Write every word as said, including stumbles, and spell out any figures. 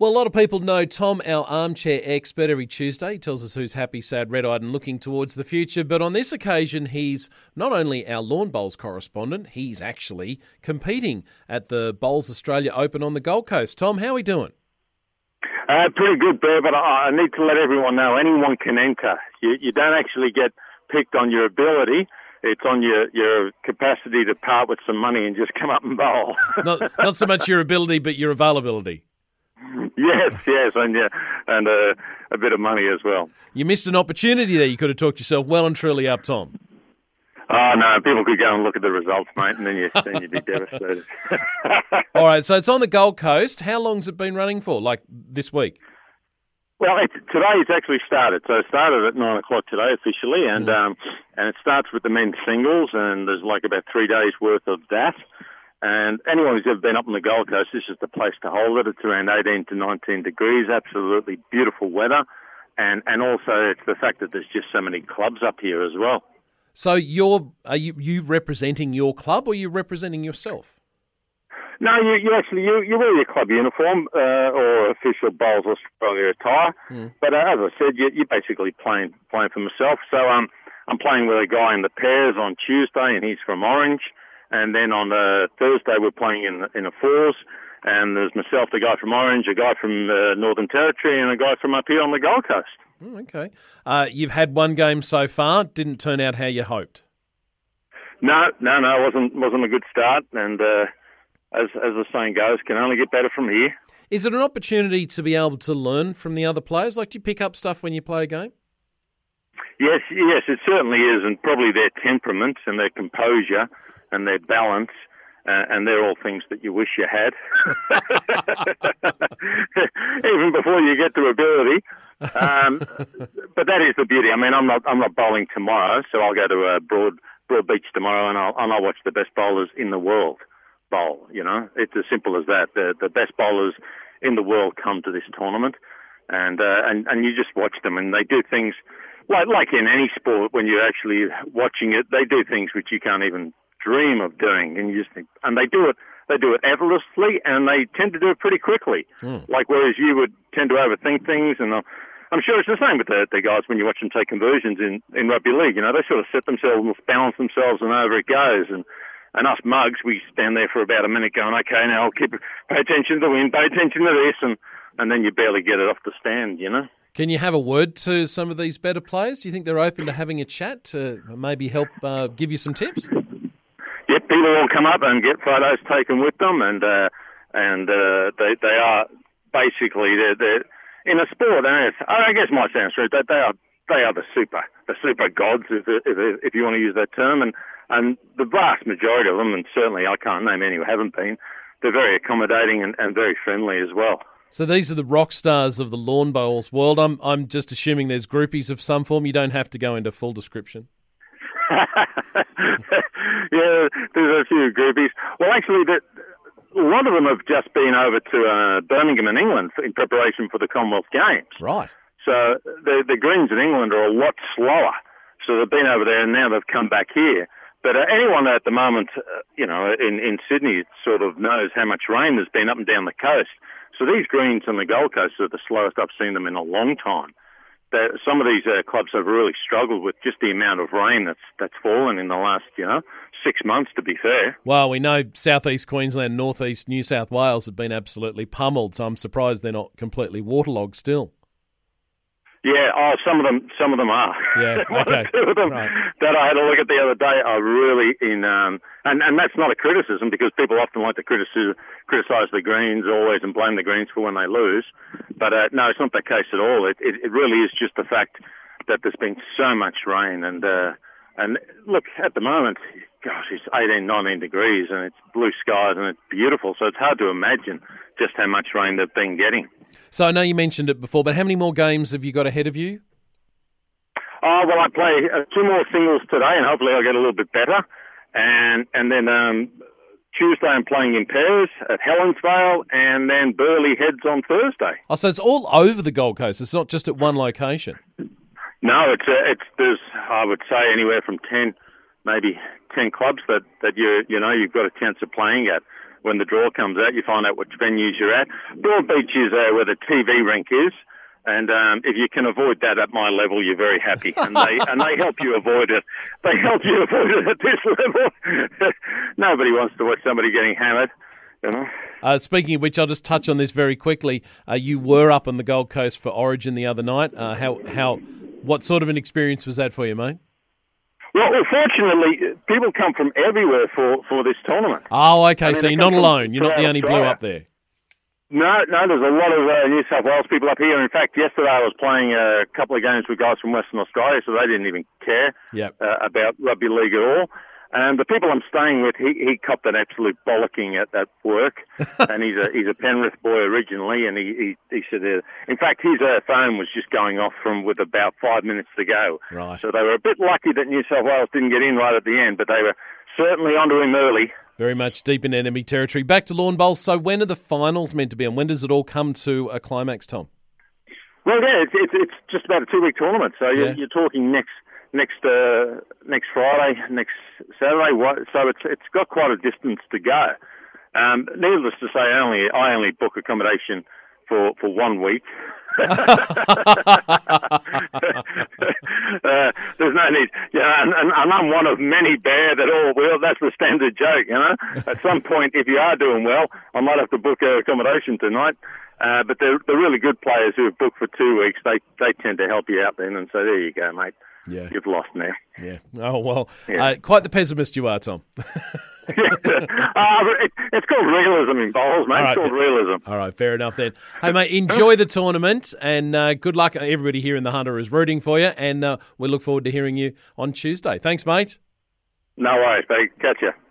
Well, a lot of people know Tom, our armchair expert, every Tuesday. He tells us who's happy, sad, red-eyed and looking towards the future. But on this occasion, he's not only our lawn bowls correspondent, he's actually competing at the Bowls Australia Open on the Gold Coast. Tom, how are we doing? Uh, pretty good, Bear, but I, I need to let everyone know anyone can enter. You, you don't actually get picked on your ability. It's on your, your capacity to part with some money and just come up and bowl. not, not so much your ability, but your availability. Yes, yes, and yeah, and uh, a bit of money as well. You missed an opportunity there. You could have talked yourself well and truly up, Tom. Oh, no, people could go and look at the results, mate, and then, you, then you'd be devastated. All right, so it's on the Gold Coast. How long's it been running for, like this week? Well, it's, today it's actually started. So it started at nine o'clock today officially, and mm. um, and it starts with the men's singles, and there's like about three days' worth of that. And anyone who's ever been up on the Gold Coast, this is the place to hold it. It's around eighteen to nineteen degrees, absolutely beautiful weather. And and also it's the fact that there's just so many clubs up here as well. So you're are you, you representing your club or are you representing yourself? No, you, you actually, you, you wear your club uniform uh, or official Bowls Australia attire. Mm. But uh, as I said, you, you're basically playing playing for myself. So um, I'm playing with a guy in the pairs on Tuesday, and he's from Orange. And then on uh, Thursday, we're playing in in a fours. And there's myself, the guy from Orange, a guy from uh, Northern Territory, and a guy from up here on the Gold Coast. Oh, okay. Uh, you've had one game so far. Didn't turn out how you hoped. No, no, no. It wasn't, wasn't a good start. And uh, as, as the saying goes, can only get better from here. Is it an opportunity to be able to learn from the other players? Like, do you pick up stuff when you play a game? Yes, yes, it certainly is. And probably their temperament and their composure and their balance, uh, and they're all things that you wish you had, even before you get to ability. Um, but that is the beauty. I mean, I'm not I'm not bowling tomorrow, so I'll go to uh, Broad Broad Beach tomorrow, and I'll and I'll watch the best bowlers in the world bowl. You know, it's as simple as that. The the best bowlers in the world come to this tournament, and uh, and and you just watch them, and they do things like like in any sport. When you're actually watching it, they do things which you can't even dream of doing, and you just think, and they do it, they do it effortlessly, and they tend to do it pretty quickly. Mm. Like whereas you would tend to overthink things, and uh, I'm sure it's the same with the, the guys when you watch them take conversions in, in rugby league. You know, they sort of set themselves, balance themselves, and over it goes. And and us mugs, we stand there for about a minute, going, okay, now I'll keep pay attention to the wind, pay attention to this, and and then you barely get it off the stand. You know. Can you have a word to some of these better players? Do you think they're open to having a chat to maybe help uh, give you some tips? Yep, people will come up and get photos taken with them, and uh, and uh, they they are basically they're, they're in a sport. And it's, I guess my sound true that they are they are the super the super gods, if if, if you want to use that term, and and the vast majority of them, and certainly I can't name any who haven't been. They're very accommodating and, and very friendly as well. So these are the rock stars of the lawn bowls world. I'm I'm just assuming there's groupies of some form. You don't have to go into full description. Yeah, there's a few groupies. Well, actually, the, a lot of them have just been over to uh, Birmingham in England in preparation for the Commonwealth Games. Right. So the the greens in England are a lot slower. So they've been over there and now they've come back here. But uh, anyone at the moment, uh, you know, in, in Sydney sort of knows how much rain there's been up and down the coast. So these greens on the Gold Coast are the slowest I've seen them in a long time. That some of these uh, clubs have really struggled with just the amount of rain that's that's fallen in the last, you know, six months, to be fair. Well, we know southeast Queensland, northeast New South Wales have been absolutely pummeled, so I'm surprised they're not completely waterlogged still. Yeah, oh, some of them, some of them are. Yeah, One okay. or two of them right. that I had a look at the other day are really in, um, and, and that's not a criticism because people often like to criticize, criticize the greens always and blame the greens for when they lose. But uh, no, it's not the case at all. It, it, it really is just the fact that there's been so much rain. And, uh, and look, at the moment, gosh, it's eighteen, nineteen degrees and it's blue skies and it's beautiful. So it's hard to imagine just how much rain they've been getting. So I know you mentioned it before, but how many more games have you got ahead of you? Oh, well, I play uh, two more singles today, and hopefully I'll get a little bit better. And and then um, Tuesday I'm playing in pairs at Helensvale, and then Burleigh Heads on Thursday. Oh, so it's all over the Gold Coast. It's not just at one location. No, it's uh, it's there's I would say anywhere from ten, maybe ten clubs that that you you know you've got a chance of playing at. when the draw comes out, you find out which venues you're at. Broadbeach is uh, where the T V rink is. And um, if you can avoid that at my level, you're very happy. And they and they help you avoid it. They help you avoid it at this level. Nobody wants to watch somebody getting hammered, you know. Uh, speaking of which, I'll just touch on this very quickly. Uh, you were up on the Gold Coast for Origin the other night. Uh, how how what sort of an experience was that for you, mate? Well, well, fortunately, people come from everywhere for, for this tournament. Oh, okay. I mean, so you're not alone. You're not the only blue up there. No, no, there's a lot of uh, New South Wales people up here. In fact, yesterday I was playing a couple of games with guys from Western Australia, so they didn't even care yep. uh, about rugby league at all. And the people I'm staying with, he, he copped an absolute bollocking at, at work. And he's a he's a Penrith boy originally, and he he, he said, uh, in fact, his uh, phone was just going off from with about five minutes to go. Right. So they were a bit lucky that New South Wales didn't get in right at the end, but they were certainly onto him early. Very much deep in enemy territory. Back to Lawn Bowls. So when are the finals meant to be, and when does it all come to a climax, Tom? Well, yeah, it's it's, it's just about a two-week tournament, so you're, Yeah. you're talking next next uh, next Friday, next Saturday. So it's it's got quite a distance to go. Um, needless to say, I only I only book accommodation for, for one week. uh, there's no need. Yeah, and, and, and I'm one of many bear that all will. That's the standard joke, you know. At some point, if you are doing well, I might have to book uh, accommodation tonight. Uh, but the the really good players who have booked for two weeks, they they tend to help you out then and say, there you go, mate. Yeah. You've lost now. Yeah. Oh, well, Yeah. uh, quite the pessimist you are, Tom. uh, it, it's called realism in bowls, mate. All right. It's called realism. All right, fair enough then. Hey, mate, enjoy the tournament, and uh, good luck. Everybody here in the Hunter is rooting for you, and uh, we look forward to hearing you on Tuesday. Thanks, mate. No worries, buddy. Catch you.